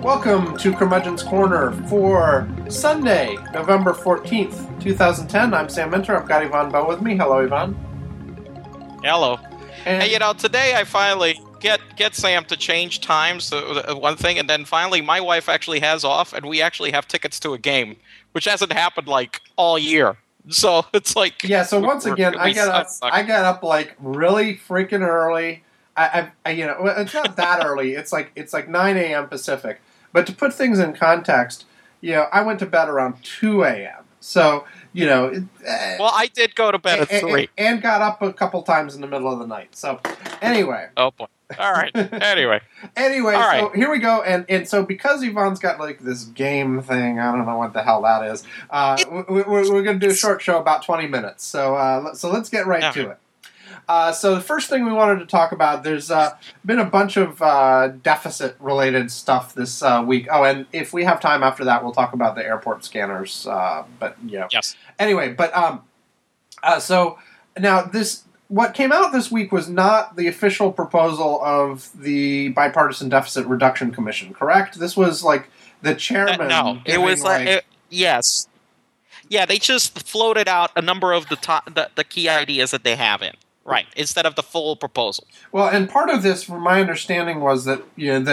Welcome to Curmudgeon's Corner for Sunday, November 14th, 2010. I'm Sam Minter. I've got Yvonne Bowe with me. Hello, Yvonne. Hello. And Hey, today I finally get Sam to change times, one thing, and then finally my wife actually has off, and we actually have tickets to a game, which hasn't happened, all year. So it's like... yeah, so once again, I got up like really freaking early. It's not that early. It's like 9 a.m. Pacific. But to put things in context, I went to bed around 2 a.m. So, well, I did go to bed at 3. And got up a couple times in the middle of the night. So, anyway. Oh, boy. All right. Anyway. All right. So here we go. And so because Yvonne's got like this game thing, I don't know what the hell that is, we're going to do a short show about 20 minutes. So let's get right to it. So the first thing we wanted to talk about, there's been a bunch of deficit-related stuff this week. Oh, and if we have time after that, we'll talk about the airport scanners. Yes. Anyway, so now what came out this week was not the official proposal of the Bipartisan Deficit Reduction Commission, correct? This was like the chairman. No, it was yes. Yeah, they just floated out a number of the key ideas that they have in. Right, instead of the full proposal. Well, and part of this, from my understanding, was that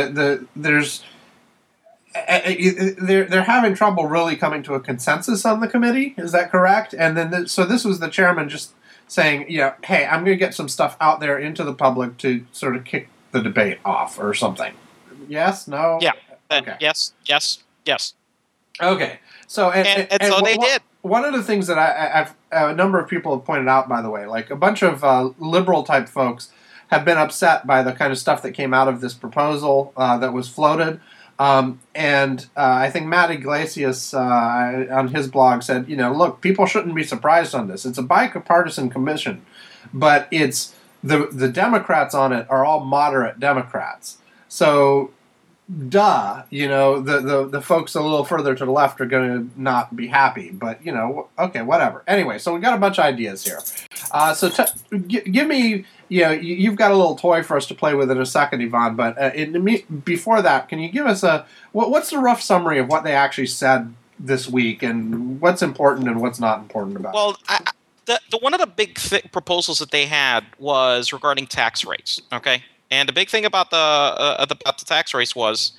they're having trouble really coming to a consensus on the committee. Is that correct? And then so this was the chairman just saying, hey, I'm going to get some stuff out there into the public to sort of kick the debate off or something. Yes? No? Yeah. Okay. Yes. Okay. So and so they did. One of the things that I've a number of people have pointed out, by the way, like a bunch of liberal type folks have been upset by the kind of stuff that came out of this proposal that was floated. And I think Matt Iglesias on his blog said, look, people shouldn't be surprised on this. It's a bipartisan commission, but it's the Democrats on it are all moderate Democrats. So, the folks a little further to the left are going to not be happy. But, okay, whatever. Anyway, so we got a bunch of ideas here. Give me... you've got a little toy for us to play with in a second, Yvonne, but before that, can you give us what's the rough summary of what they actually said this week and what's important and what's not important about it? Well, the one of the big proposals that they had was regarding tax rates, okay? And the big thing about the tax rates was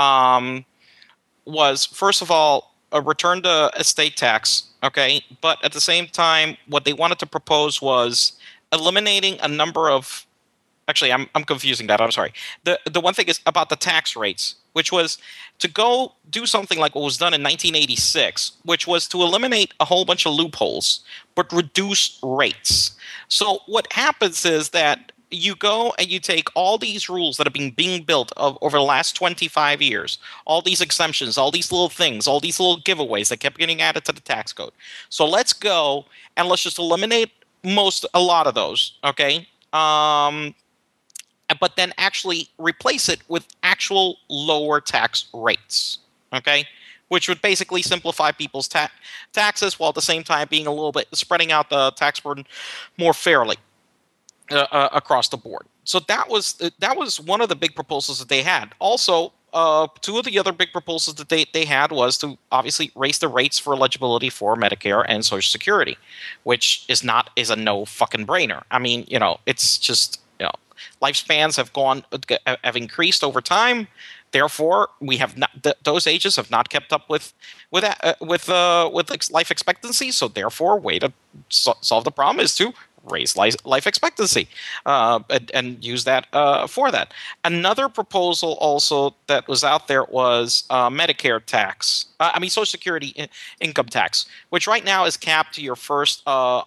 first of all, a return to estate tax, okay? But at the same time, what they wanted to propose was eliminating a number of... Actually, I'm confusing that. I'm sorry. The one thing is about the tax rates, which was to go do something like what was done in 1986, which was to eliminate a whole bunch of loopholes, but reduce rates. So what happens is that you go and you take all these rules that have been being built over the last 25 years, all these exemptions, all these little things, all these little giveaways that kept getting added to the tax code. So let's go and let's just eliminate a lot of those, okay? But then actually replace it with actual lower tax rates, okay? Which would basically simplify people's taxes while at the same time being a little bit spreading out the tax burden more fairly across the board. So that was one of the big proposals that they had. Also, two of the other big proposals that they had was to obviously raise the rates for eligibility for Medicare and Social Security, which is a no fucking brainer. I mean, it's just, lifespans have increased over time. Therefore, we have not those ages have not kept up with life expectancy. So therefore, way to solve the problem is to raise life expectancy and use that for that. Another proposal also that was out there was Medicare tax. Social Security income tax, which right now is capped to your first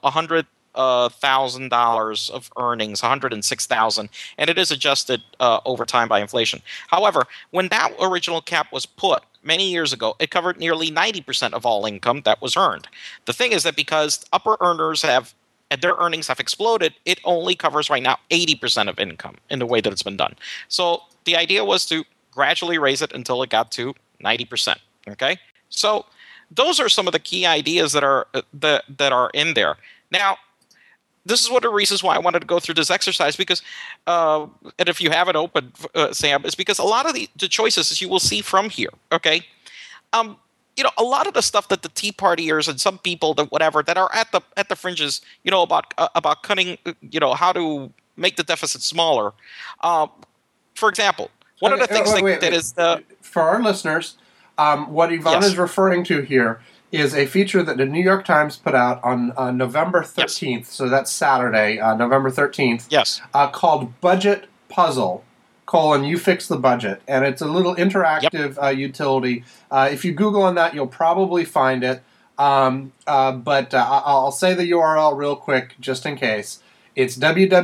$100,000 of earnings, $106,000, and it is adjusted over time by inflation. However, when that original cap was put many years ago, it covered nearly 90% of all income that was earned. The thing is that because upper earners their earnings have exploded, it only covers right now 80% of income in the way that it's been done. So the idea was to gradually raise it until it got to 90%. Okay, so those are some of the key ideas that are in there. Now, this is one of the reasons why I wanted to go through this exercise, because, and if you have it open, Sam, is because a lot of the choices, as you will see from here, okay, a lot of the stuff that the Tea Partiers and some people that whatever that are at the fringes, about cutting, how to make the deficit smaller. For example, one of the things that is for our listeners, what Yvonne is referring to here is a feature that the New York Times put out on November 13th, so that's Saturday, November 13th, called Budget Puzzle, you fix the budget. And it's a little interactive utility. If you Google on that, you'll probably find it. But I'll say the URL real quick, just in case. It's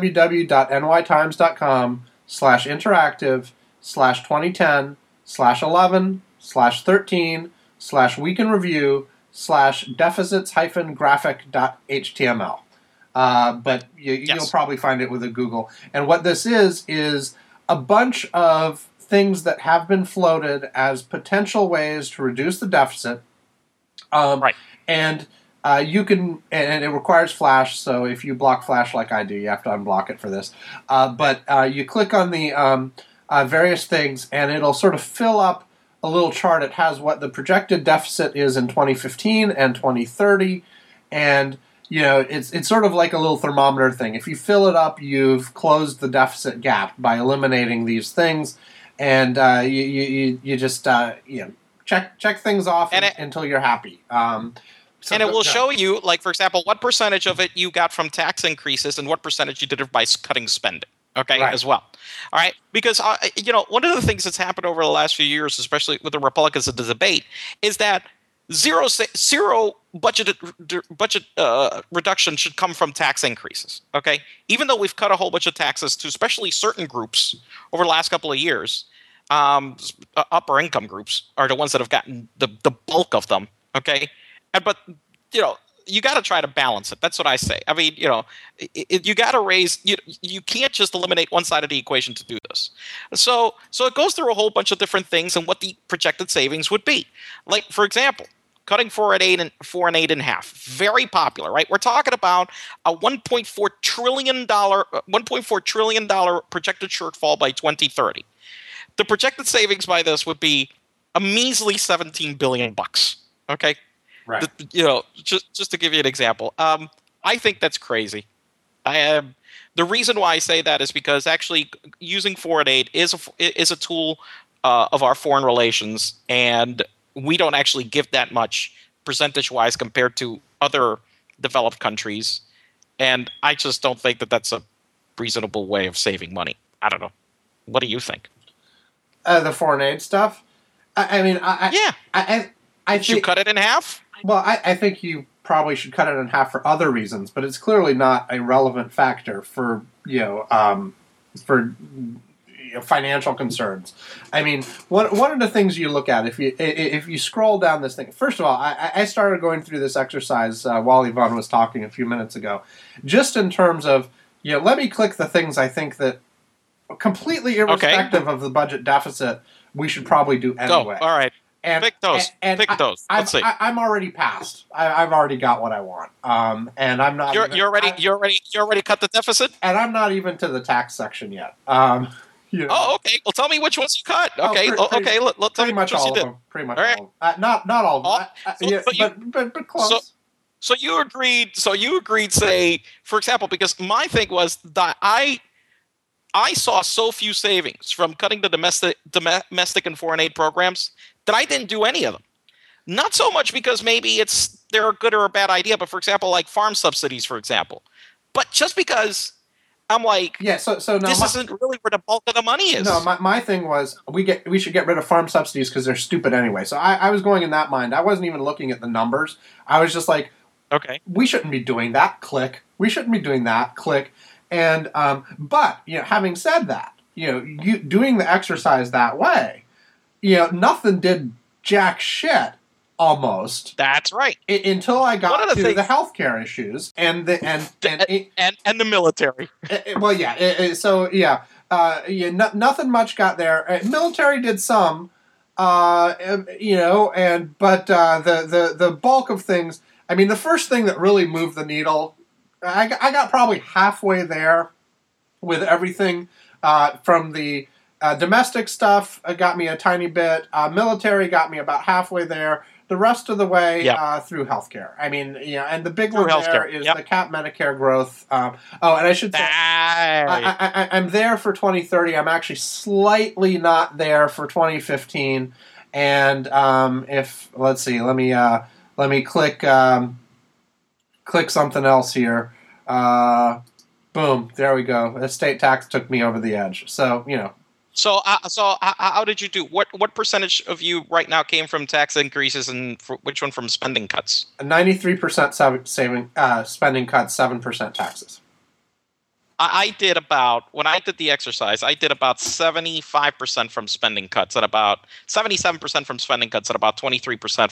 www.nytimes.com/interactive/2010/week-in-review/deficits-graphic.html. But you'll probably find it with a Google. And what this is a bunch of things that have been floated as potential ways to reduce the deficit. And you can, and it requires Flash, so if you block Flash like I do, you have to unblock it for this. But you click on the various things, and it'll sort of fill up a little chart. It has what the projected deficit is in 2015 and 2030, and it's sort of like a little thermometer thing. If you fill it up, you've closed the deficit gap by eliminating these things, and you just check things off until you're happy. And it will show you, like, for example, what percentage of it you got from tax increases and what percentage you did it by cutting spending. Okay, as well. All right, because one of the things that's happened over the last few years, especially with the Republicans in the debate, is that zero budget reduction should come from tax increases. Okay, even though we've cut a whole bunch of taxes to especially certain groups over the last couple of years, upper income groups are the ones that have gotten the bulk of them. Okay, but you got to try to balance it. That's what I say. I mean, you got to raise. You can't just eliminate one side of the equation to do this. So it goes through a whole bunch of different things and what the projected savings would be. Like, for example, cutting 4 and 8 in half. Very popular, right? We're talking about a $1.4 trillion projected shortfall by 2030. The projected savings by this would be a measly $17 billion. Okay. Right. Just to give you an example, I think that's crazy. The reason why I say that is because actually using foreign aid is a tool of our foreign relations, and we don't actually give that much percentage-wise compared to other developed countries. And I just don't think that that's a reasonable way of saving money. I don't know. What do you think? The foreign aid stuff? I mean, I think you cut it in half? Well, I think you probably should cut it in half for other reasons, but it's clearly not a relevant factor for financial concerns. I mean, one of the things you look at if you scroll down this thing. First of all, I started going through this exercise while Yvonne was talking a few minutes ago, just in terms of let me click the things I think that completely irrespective of the budget deficit we should probably do anyway. Go. All right. And, pick those. Pick those. Let's see. I'm already passed. I've already got what I want. And I'm not. You already cut the deficit. And I'm not even to the tax section yet. Oh, okay. Well, tell me which ones you cut. Okay. Okay. Tell me much all of them. Pretty much all of them. Not all of them. But close. So you agreed. Say, for example, because my thing was that I saw so few savings from cutting the domestic and foreign aid programs that I didn't do any of them. Not so much because maybe they're a good or a bad idea, but for example, like farm subsidies, for example. But just because I'm like, so now this isn't really where the bulk of the money is. No, my thing was we should get rid of farm subsidies because they're stupid anyway. So I was going in that mind. I wasn't even looking at the numbers. I was just like, okay, we shouldn't be doing that. Click. We shouldn't be doing that. Click. And but having said that, you doing the exercise that way, nothing did jack shit almost. That's right. Until I got to the healthcare issues and the military. Well, yeah. Nothing much got there. Military did some, but the bulk of things. I mean, the first thing that really moved the needle I got probably halfway there with everything from the domestic stuff. Got me a tiny bit. Military got me about halfway there. The rest of the way Yep. Through healthcare. I mean, and the big Through one there healthcare. is Yep. the cap Medicare growth. And I should say, I'm there for 2030. I'm actually slightly not there for 2015. And if let's see, let me click something else here. Boom, there we go. Estate tax took me over the edge. So So how did you do? What percentage of you right now came from tax increases, and which one from spending cuts? 93% spending cuts, 7% taxes. I did about, when I did the exercise, I did about 75% from spending cuts, and about 77% from spending cuts, and about 23%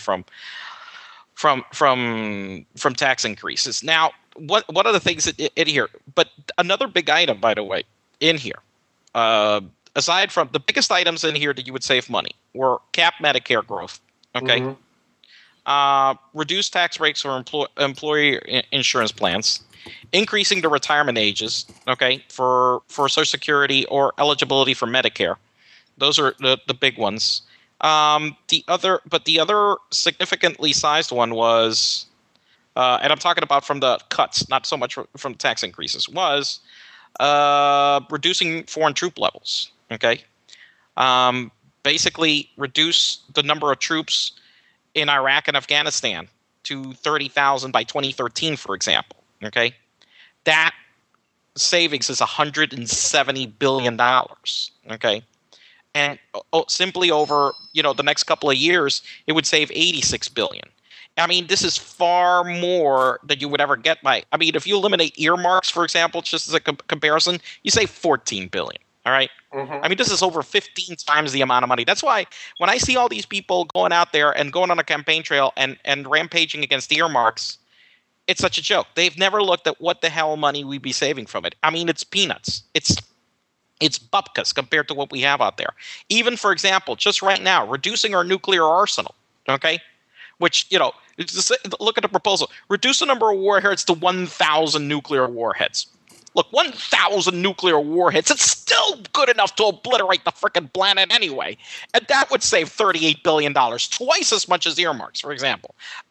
from tax increases. Now, what are the things in here? But another big item, by the way, in here, aside from the biggest items in here that you would save money, were cap Medicare growth. Okay. Mm-hmm. Reduced tax rates for employee insurance plans, increasing the retirement ages, okay, for Social Security or eligibility for Medicare. Those are the big ones. The other significantly sized one was, and I'm talking about from the cuts, not so much from tax increases, was reducing foreign troop levels. Okay, basically reduce the number of troops in Iraq and Afghanistan to 30,000 by 2013, for example. Okay, that savings is $170 billion. Okay, and simply over the next couple of years, it would save $86 billion. I mean, this is far more than you would ever get by. I mean, if you eliminate earmarks, for example, just as a comparison, you save $14 billion. All right. Mm-hmm. I mean, this is over 15 times the amount of money. That's why when I see all these people going out there and going on a campaign trail and rampaging against earmarks, it's such a joke. They've never looked at what the hell money we'd be saving from it. I mean, it's peanuts. It's bupkis compared to what we have out there. Even, for example, just right now, reducing our nuclear arsenal, okay? Which, look at the proposal. Reduce the number of warheads to 1,000 nuclear warheads. Look, 1,000 nuclear warheads, it's still good enough to obliterate the frickin' planet anyway. And that would save $38 billion, twice as much as earmarks, for example.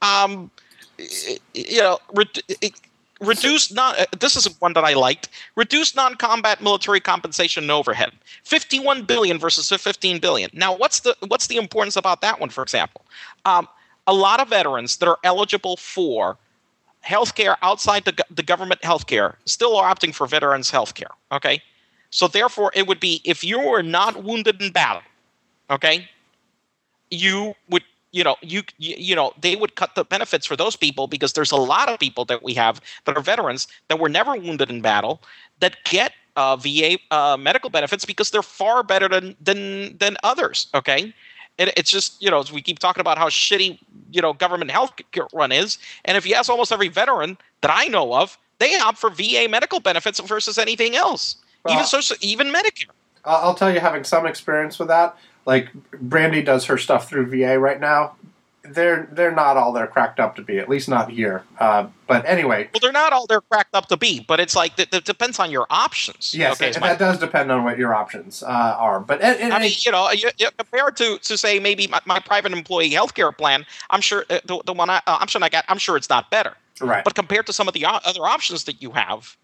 Reduce this is one that I liked. Reduce non-combat military compensation and overhead. $51 billion versus $15 billion. Now, what's the importance about that one? For example, a lot of veterans that are eligible for healthcare outside the government healthcare still are opting for veterans healthcare. Okay, so therefore, it would be if you were not wounded in battle, okay, you would. They would cut the benefits for those people because there's a lot of people that we have that are veterans that were never wounded in battle that get VA medical benefits because they're far better than others. Okay, and it's just we keep talking about how shitty government health run is, and if you ask almost every veteran that I know of, they opt for VA medical benefits versus anything else, even Medicare. I'll tell you, having some experience with that. Like Brandy does her stuff through VA right now. They're not all they're cracked up to be, at least not here. But anyway, well, they're not all they're cracked up to be. But it's like it depends on your options. Yes, okay, that does depend on what your options are. But I mean, you compared to say maybe my private employee healthcare plan, I'm sure the one option I got, I'm sure it's not better. Right. But compared to some of the other options that you have.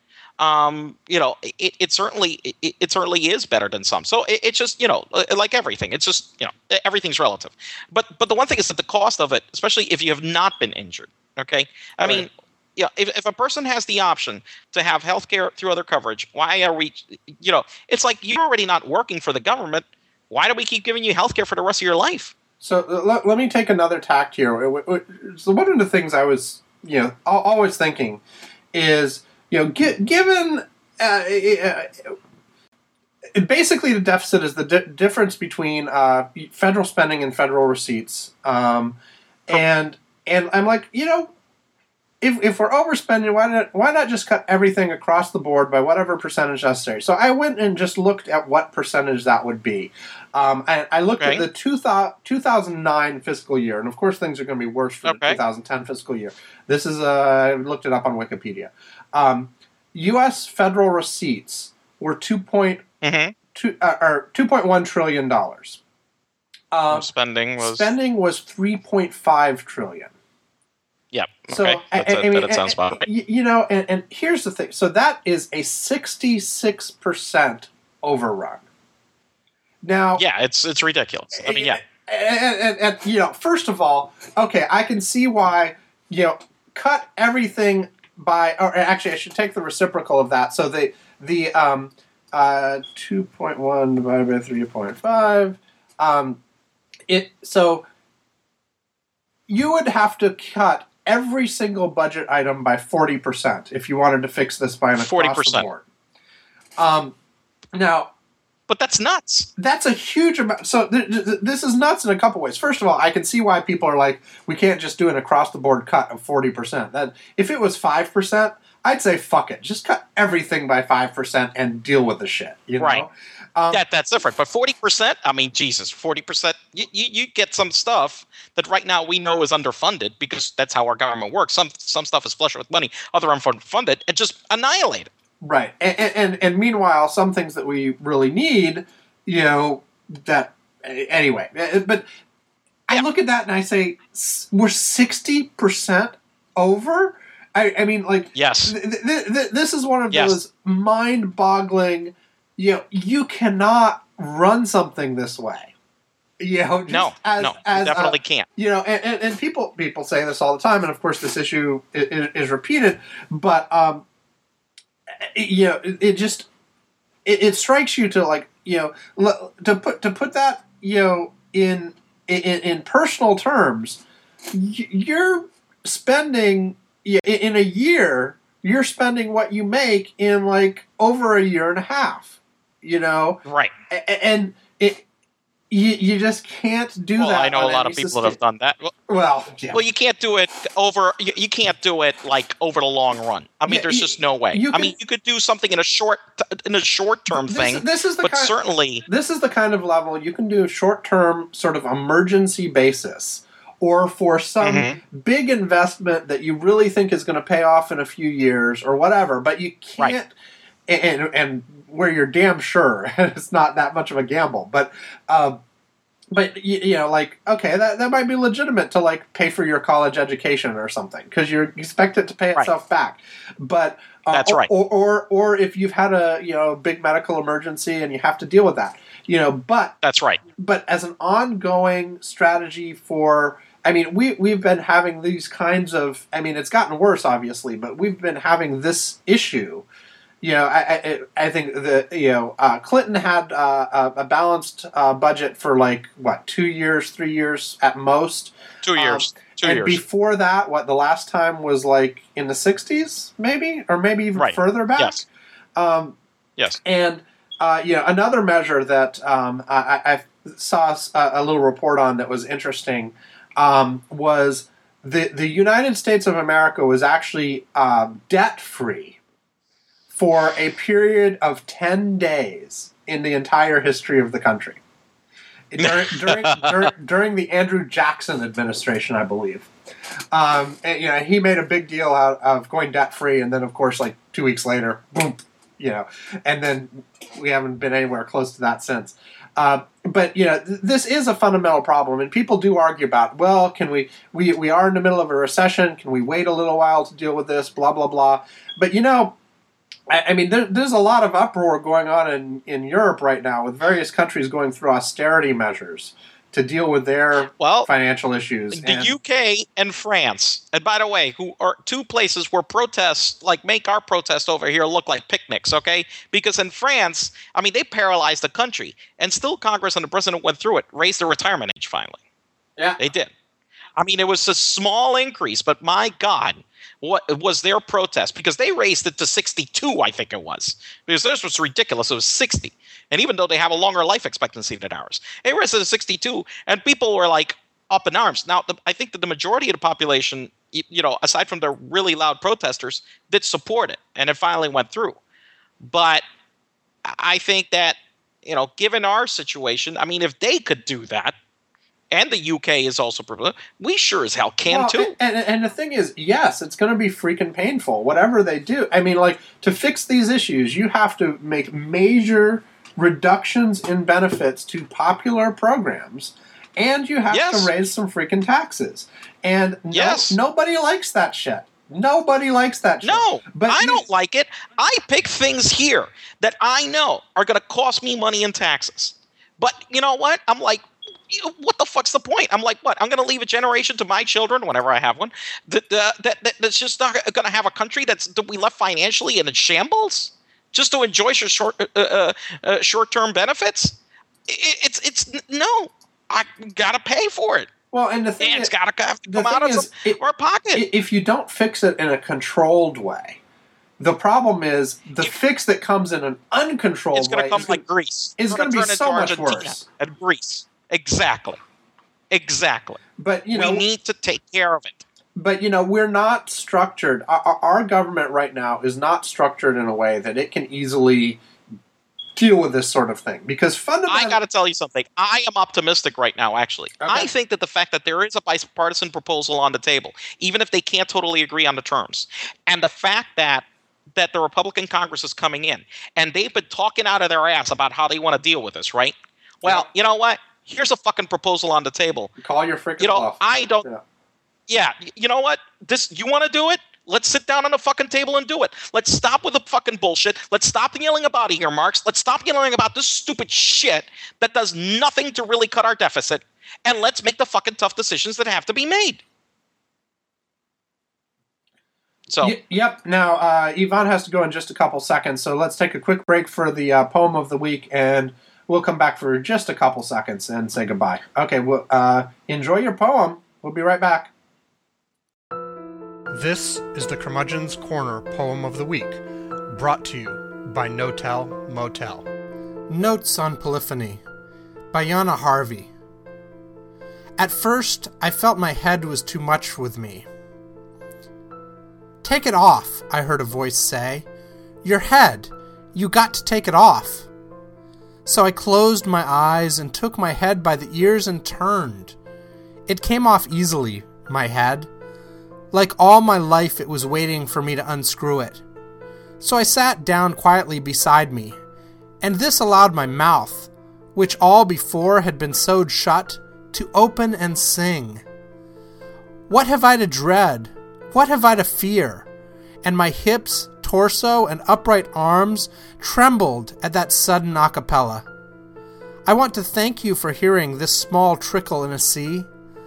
It certainly is better than some. So it's just like everything. It's just everything's relative. But the one thing is that the cost of it, especially if you have not been injured. Okay, I mean, if a person has the option to have health care through other coverage, why are we? It's like you're already not working for the government. Why do we keep giving you health care for the rest of your life? So let me take another tact here. So one of the things I was always thinking is. Given basically the deficit is the difference between federal spending and federal receipts, and I'm like, if we're overspending, why not just cut everything across the board by whatever percentage necessary? So I went and just looked at what percentage that would be. I looked at the 2009 fiscal year, and of course things are going to be worse for the 2010 fiscal year. This is I looked it up on Wikipedia. U.S. federal receipts were $2.1 trillion. Spending was $3.5 trillion. Yep. So okay. That sounds about right. You know, and here's the thing. So that is a 66% overrun. Now, yeah, it's ridiculous. I mean, yeah. And you know, first of all, okay, I can see why, you know, cut everything by, or actually, I should take the reciprocal of that. So the 2.1 divided by 3.5. So you would have to cut every single budget item by 40% if you wanted to fix this by an across the board. Now, but that's nuts. That's a huge amount. So this is nuts in a couple ways. First of all, I can see why people are like, we can't just do an across the board cut of 40%. That if it was 5%, I'd say fuck it, just cut everything by 5% and deal with the shit. You know? Right. That's different. But 40%, I mean, Jesus, 40%, you get some stuff that right now we know is underfunded because that's how our government works. Some stuff is flush with money, other unfunded, and just annihilate it. Right. And meanwhile, some things that we really need, you know, that, anyway. But I look at that and I say, we're 60% over? I mean, like, yes. This is one of those mind-boggling, you know, you cannot run something this way. You know, just no, you definitely can't. You know, and people say this all the time, and of course this issue is repeated, but you know, it strikes you to, like, you know, to put that, you know, in personal terms, you're spending in a year, you're spending what you make in like over a year and a half, you know, right? And you just can't do that. I know a lot of people that have done that. Well, you can't do it over. You can't do it like over the long run. I mean, there's just no way. I mean, you could do something in a short term thing. This is the kind of level you can do short term, sort of emergency basis, or for some big investment that you really think is going to pay off in a few years or whatever. But you can't, and where you're damn sure it's not that much of a gamble, but you know, like, okay, that might be legitimate to like pay for your college education or something because you expect it to pay itself back. But that's right. Or if you've had a, you know, big medical emergency and you have to deal with that, you know. But that's right. But as an ongoing strategy for, I mean, we've been having these kinds of, I mean, it's gotten worse obviously, but we've been having this issue. You know, I think Clinton had a balanced budget for like, what, 2 years, 3 years at most? 2 years. 2 and years. Before that, the last time was like in the 60s, maybe? Or maybe even further back? Yes. Yes. And, you know, another measure that I saw a little report on that was interesting was the United States of America was actually debt-free for a period of 10 days in the entire history of the country. During the Andrew Jackson administration, I believe. And, you know, he made a big deal out of going debt-free, and then, of course, like 2 weeks later, boom, you know, and then we haven't been anywhere close to that since. But, you know, this is a fundamental problem, and people do argue about, well, can we are in the middle of a recession, can we wait a little while to deal with this, blah, blah, blah. But, you know, I mean, there's a lot of uproar going on in Europe right now with various countries going through austerity measures to deal with their financial issues. The UK and France, and by the way, who are two places where protests, like, make our protest over here look like picnics, okay? Because in France, I mean, they paralyzed the country, and still Congress and the president went through it, raised the retirement age finally. Yeah. They did. I mean, it was a small increase, but my God, what was their protest? Because they raised it to 62, I think it was. Because theirs was ridiculous. It was 60. And even though they have a longer life expectancy than ours, they raised it to 62. And people were like, up in arms. Now, I think that the majority of the population, aside from the really loud protesters, did support it, and it finally went through. But I think that, given our situation, I mean, if they could do that, and the UK is also privileged, we sure as hell can too. And the thing is, yes, it's going to be freaking painful, whatever they do. I mean, like, to fix these issues, you have to make major reductions in benefits to popular programs, and you have to raise some freaking taxes. And nobody likes that shit. Nobody likes that shit. No, but I don't like it. I pick things here that I know are going to cost me money in taxes. But you know what? I'm like, what the fuck's the point? I'm like, what? I'm going to leave a generation to my children, whenever I have one, that's just not going to have a country that we left financially in shambles just to enjoy short-term benefits? It's no. I got to pay for it. Well, and the thing it's got to come out of our pocket. If you don't fix it in a controlled way, the problem is the fix that comes in an uncontrolled way is going to come like Greece. It's going to be so much worse. And Greece. Exactly. But, we need to take care of it. But, we're not structured. Our government right now is not structured in a way that it can easily deal with this sort of thing. Because fundamentally, I got to tell you something. I am optimistic right now, actually. Okay. I think that the fact that there is a bipartisan proposal on the table, even if they can't totally agree on the terms, and the fact that the Republican Congress is coming in, and they've been talking out of their ass about how they want to deal with this, right? Well, you know what? Here's a fucking proposal on the table. Call your freaking bluff. I don't. Yeah, you know what? You want to do it? Let's sit down on the fucking table and do it. Let's stop with the fucking bullshit. Let's stop yelling about earmarks. Let's stop yelling about this stupid shit that does nothing to really cut our deficit. And let's make the fucking tough decisions that have to be made. So. Yep. Now, Yvonne has to go in just a couple seconds, so let's take a quick break for the poem of the week, and we'll come back for just a couple seconds and say goodbye. Okay, well, enjoy your poem. We'll be right back. This is the Curmudgeon's Corner Poem of the Week, brought to you by No-Tell Motel. Notes on Polyphony by Yana Harvey. At first, I felt my head was too much with me. "Take it off," I heard a voice say. "Your head. You got to take it off." So I closed my eyes and took my head by the ears and turned. It came off easily, my head. Like all my life, it was waiting for me to unscrew it. So I sat down quietly beside me, and this allowed my mouth, which all before had been sewed shut, to open and sing. What have I to dread? What have I to fear? And my hips, torso, and upright arms trembled at that sudden a cappella. I want to thank you for hearing this small trickle in a sea.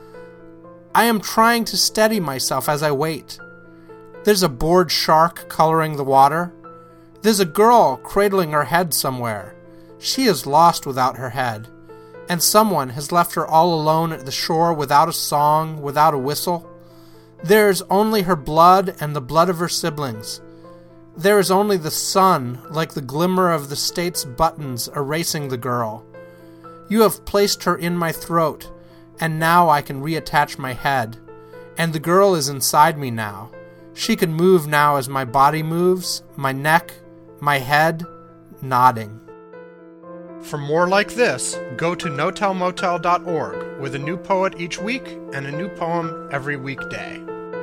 I am trying to steady myself as I wait. There's a bored shark coloring the water. There's a girl cradling her head somewhere. She is lost without her head. And someone has left her all alone at the shore without a song, without a whistle. There is only her blood and the blood of her siblings. There is only the sun, like the glimmer of the state's buttons, erasing the girl. You have placed her in my throat, and now I can reattach my head. And the girl is inside me now. She can move now as my body moves, my neck, my head, nodding. For more like this, go to notellmotel.org with a new poet each week and a new poem every weekday.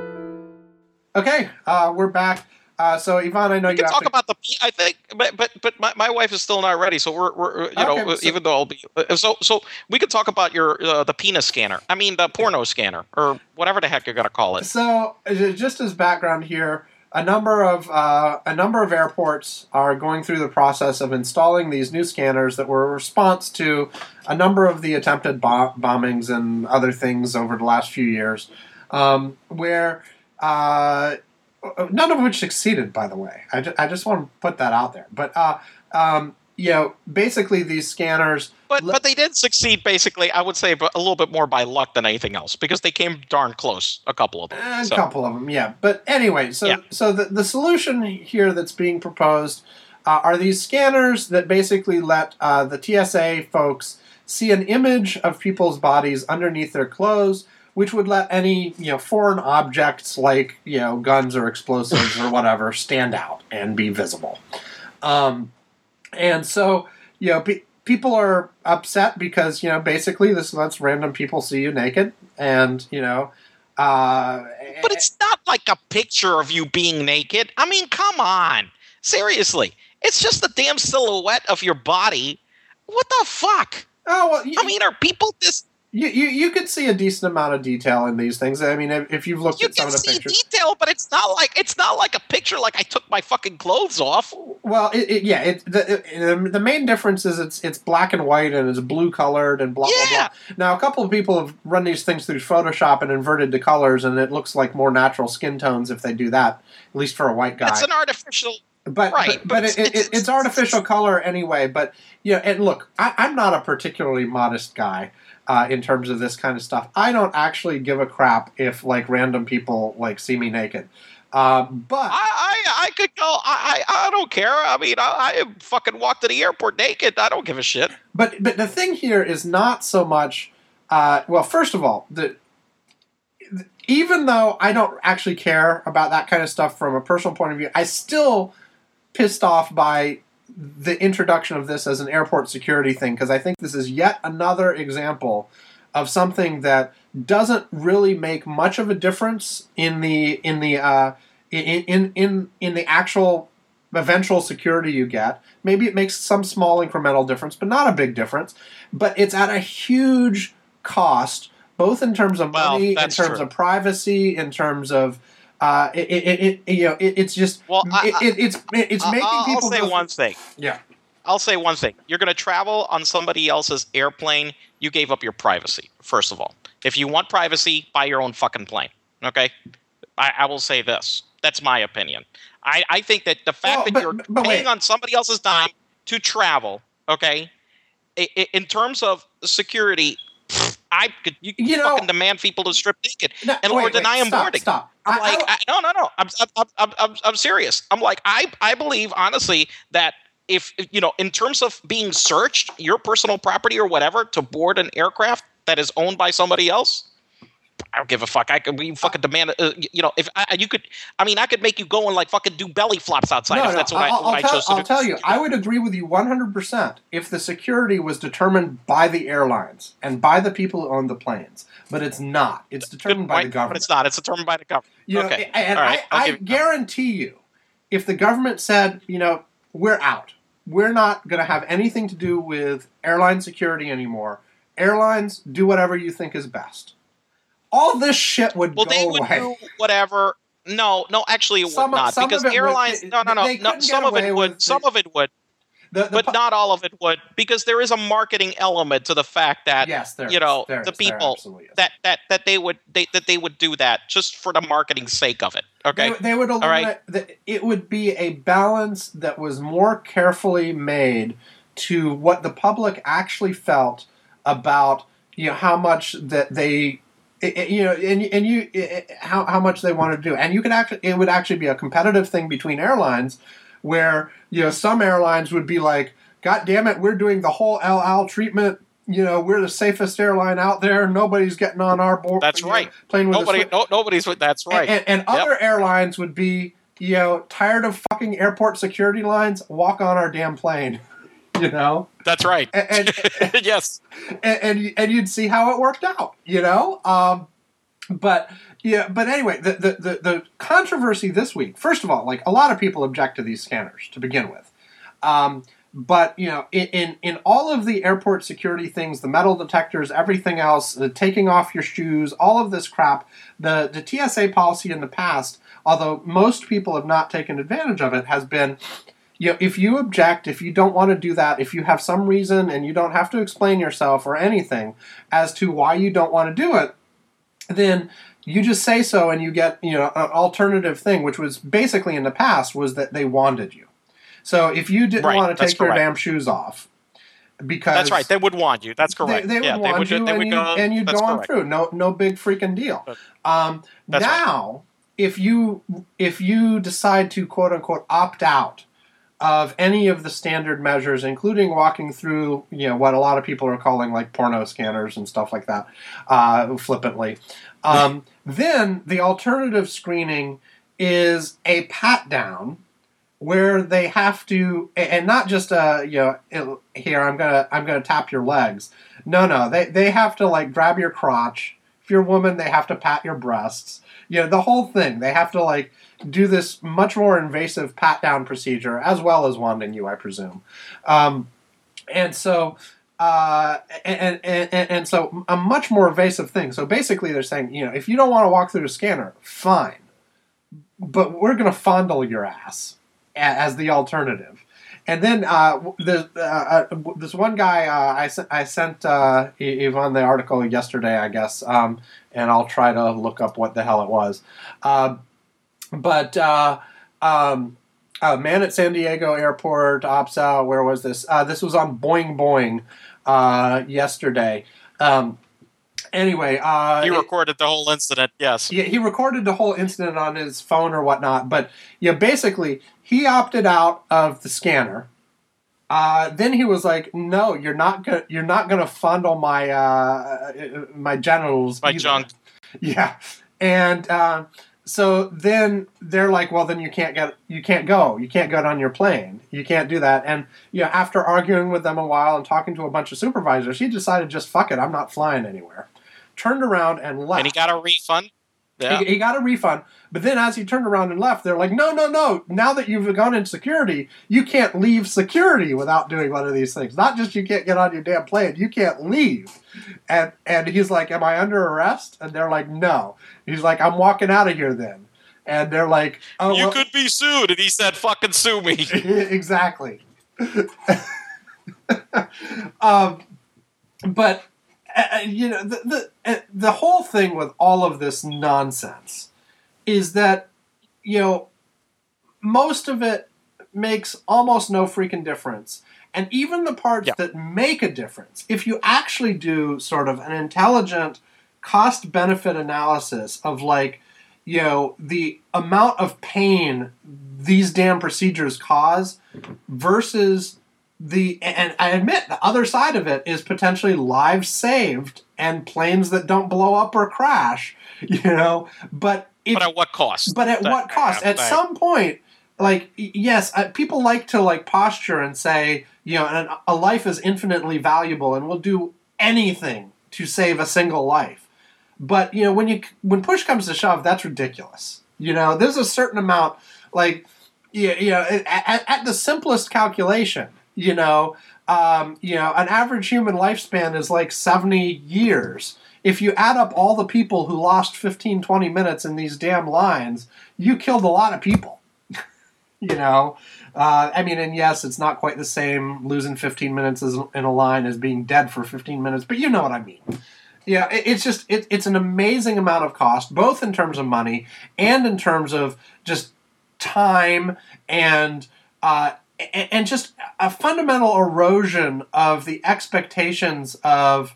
Okay, we're back. So Yvonne, I know you can have talk to... about the. I think, but my wife is still not ready. So we're even though I'll be so we could talk about your the penis scanner. I mean the porno scanner or whatever the heck you're gonna call it. So just as background here, a number of airports are going through the process of installing these new scanners that were a response to a number of the attempted bombings and other things over the last few years, where. None of which succeeded, by the way. I just want to put that out there. But, basically these scanners... But they did succeed, basically, I would say, a little bit more by luck than anything else, because they came darn close, a couple of them. A couple of them, yeah. But anyway, so the solution here that's being proposed are these scanners that basically let the TSA folks see an image of people's bodies underneath their clothes, which would let any foreign objects like guns or explosives or whatever stand out and be visible. And so people are upset because basically this lets random people see you naked, and But it's not like a picture of you being naked. I mean, come on. Seriously. It's just the damn silhouette of your body. What the fuck? Oh, well, I mean, are people this... You could see a decent amount of detail in these things. I mean, if you've looked at some of the pictures, you can see detail, but it's not like a picture like I took my fucking clothes off. Well, the main difference is it's black and white and it's blue colored and blah blah blah. Now, a couple of people have run these things through Photoshop and inverted the colors, and it looks like more natural skin tones if they do that. At least for a white guy, it's an artificial. But it's artificial color anyway. But and look, I'm not a particularly modest guy. In terms of this kind of stuff, I don't actually give a crap if random people see me naked. But I could go. I don't care. I mean, I fucking walk to the airport naked. I don't give a shit. But the thing here is not so much. Well, first of all, even though I don't actually care about that kind of stuff from a personal point of view, I still pissed off by the introduction of this as an airport security thing, because I think this is yet another example of something that doesn't really make much of a difference in the actual eventual security you get. Maybe it makes some small incremental difference, but not a big difference. But it's at a huge cost, both in terms of money, in terms of privacy, in terms of it's just it's making people. I'll say one thing. Yeah, I'll say one thing. You're going to travel on somebody else's airplane. You gave up your privacy. First of all, if you want privacy, buy your own fucking plane. Okay, I will say this. That's my opinion. I think that the fact that you're paying on somebody else's dime to travel, okay, in terms of security. You fucking demand people to strip naked or deny them boarding. Stop. No. I'm serious. I'm like, I believe honestly that if in terms of being searched, your personal property or whatever, to board an aircraft that is owned by somebody else, I don't give a fuck. We fucking demand. If you could, I could make you go and fucking do belly flops outside. If that's what I chose to do. I'll tell you, I would agree with you 100% if the security was determined by the airlines and by the people who own the planes. But it's not. It's determined by the government. But it's not. It's determined by the government. Okay. And I guarantee you, if the government said, we're out, we're not going to have anything to do with airline security anymore. Airlines, do whatever you think is best. All this shit would go away. Well, they would do whatever. No, actually, it would not, because airlines. No. Some of it would. Some of it would. But not all of it would, because there is a marketing element to the fact that the people that they would do that just for the marketing sake of it. Okay, they would eliminate. It would be a balance that was more carefully made to what the public actually felt about how much that they. How much they want to do, and it would actually be a competitive thing between airlines, where some airlines would be like, God damn it, we're doing the whole El Al treatment. We're the safest airline out there. Nobody's getting on our board. That's right. Plane with nobody's. That's right. And other airlines would be tired of fucking airport security lines. Walk on our damn plane. That's right. And yes. And you'd see how it worked out. But anyway, the controversy this week. First of all, a lot of people object to these scanners to begin with. But in all of the airport security things, the metal detectors, everything else, the taking off your shoes, all of this crap, the TSA policy in the past, although most people have not taken advantage of it, has been. If you object, if you don't want to do that, if you have some reason and you don't have to explain yourself or anything as to why you don't want to do it, then you just say so and you get an alternative thing, which was basically in the past was that they wanted you. So if you didn't want to take your damn shoes off, because that's right, they would want you. That's correct. They would want you, and you'd go on through. No big freaking deal. Now, right. if you decide to quote unquote opt out of any of the standard measures, including walking through, what a lot of people are calling like porno scanners and stuff like that, flippantly. Then the alternative screening is a pat down where they have to, and not just here I'm gonna tap your legs. No, they have to like grab your crotch. If you're a woman, they have to pat your breasts. The whole thing. They have to like do this much more invasive pat down procedure, as well as wanding you, I presume. And so a much more invasive thing. So basically, they're saying, if you don't want to walk through the scanner, fine, but we're going to fondle your ass as the alternative. And then this one guy, I sent Yvonne the article yesterday, I guess, and I'll try to look up what the hell it was. But man at San Diego Airport opts out. Where was this? This was on Boing Boing yesterday. Anyway, he recorded the whole incident. Yes, yeah, he recorded the whole incident on his phone or whatnot. But basically, he opted out of the scanner. Then he was like, "No, you're not gonna fondle my my genitals, my junk." Yeah, and so then they're like, "Well, then you can't go on your plane. You can't do that." And after arguing with them a while and talking to a bunch of supervisors, he decided, just fuck it, I'm not flying anywhere. Turned around and left. And he got a refund? Yeah. He got a refund. But then as he turned around and left, they're like, no. Now that you've gone in security, you can't leave security without doing one of these things. Not just you can't get on your damn plane, you can't leave. And he's like, am I under arrest? And they're like, no. He's like, I'm walking out of here then. And they're like, oh, you could be sued. And he said, fucking sue me. Exactly. But the whole thing with all of this nonsense is that most of it makes almost no freaking difference, and even the parts that make a difference, if you actually do sort of an intelligent cost-benefit analysis of the amount of pain these damn procedures cause versus and I admit the other side of it is potentially lives saved and planes that don't blow up or crash, but at what cost? But at what cost? At some point, yes, people like to posture and say, a life is infinitely valuable and we'll do anything to save a single life. But when push comes to shove, that's ridiculous. There's a certain amount, at the simplest calculation. An average human lifespan is 70 years. If you add up all the people who lost 15, 20 minutes in these damn lines, you killed a lot of people. And yes, it's not quite the same losing 15 minutes in a line as being dead for 15 minutes, but you know what I mean. Yeah, it's an amazing amount of cost, both in terms of money and in terms of just time and just a fundamental erosion of the expectations of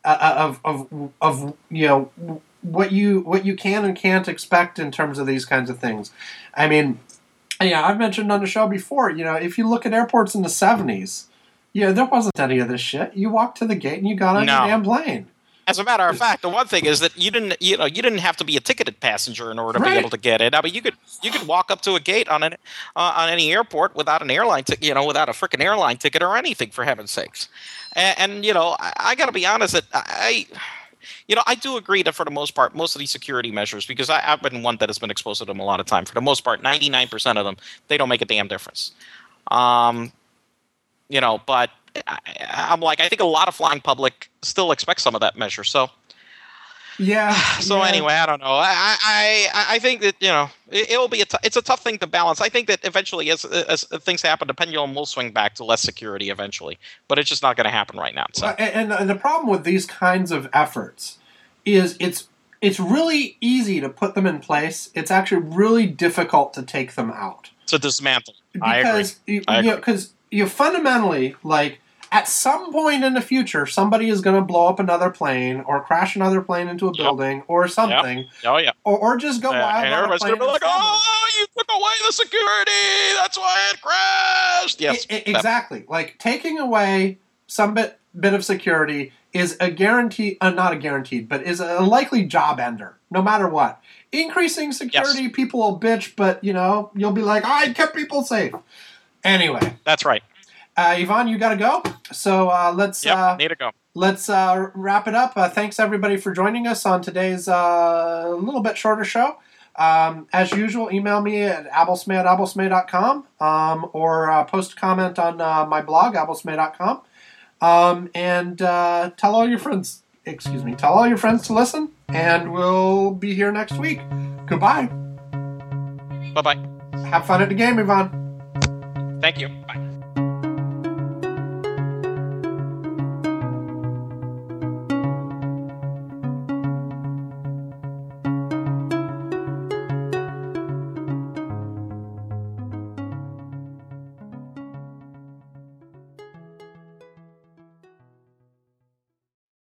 what you can and can't expect in terms of these kinds of things. I mean, I've mentioned on the show before. If you look at airports in the 70s, there wasn't any of this shit. You walked to the gate and you got on your damn plane. As a matter of fact, the one thing is that you didn't have to be a ticketed passenger in order to be able to get in. I mean, you could walk up to a gate on any airport without an airline ticket, without a freaking airline ticket or anything, for heaven's sakes. And I got to be honest that I do agree that for the most part, most of these security measures, because I've been one that has been exposed to them a lot of time. For the most part, 99% of them, they don't make a damn difference. But I'm like, I think a lot of flying public still expect some of that measure. So, anyway, I don't know. I think that it'll be it's a tough thing to balance. I think that eventually, as things happen, the pendulum will swing back to less security eventually, but it's just not going to happen right now. So, and the problem with these kinds of efforts is it's really easy to put them in place. It's actually really difficult to take them out. To dismantle. Because fundamentally, at some point in the future, somebody is going to blow up another plane or crash another plane into a building or something. Yep. Oh, yeah. Or just go wild. And everybody's going to be like, oh, you took away the the security. That's why it crashed. Yes, exactly. Like taking away some bit of security is a guarantee, not a guaranteed, but is a likely job ender, no matter what. Increasing security, people will bitch, but you'll be like, I kept people safe. Anyway, that's right. Yvonne, you got to go. So let's need to go. Let's wrap it up. Thanks everybody for joining us on today's little bit shorter show. As usual, email me at abelsmay@abelsmay.com or post a comment on my blog, abelsmay.com. And tell all your friends to listen, and we'll be here next week. Goodbye. Bye-bye. Have fun at the game, Yvonne. Thank you. Bye.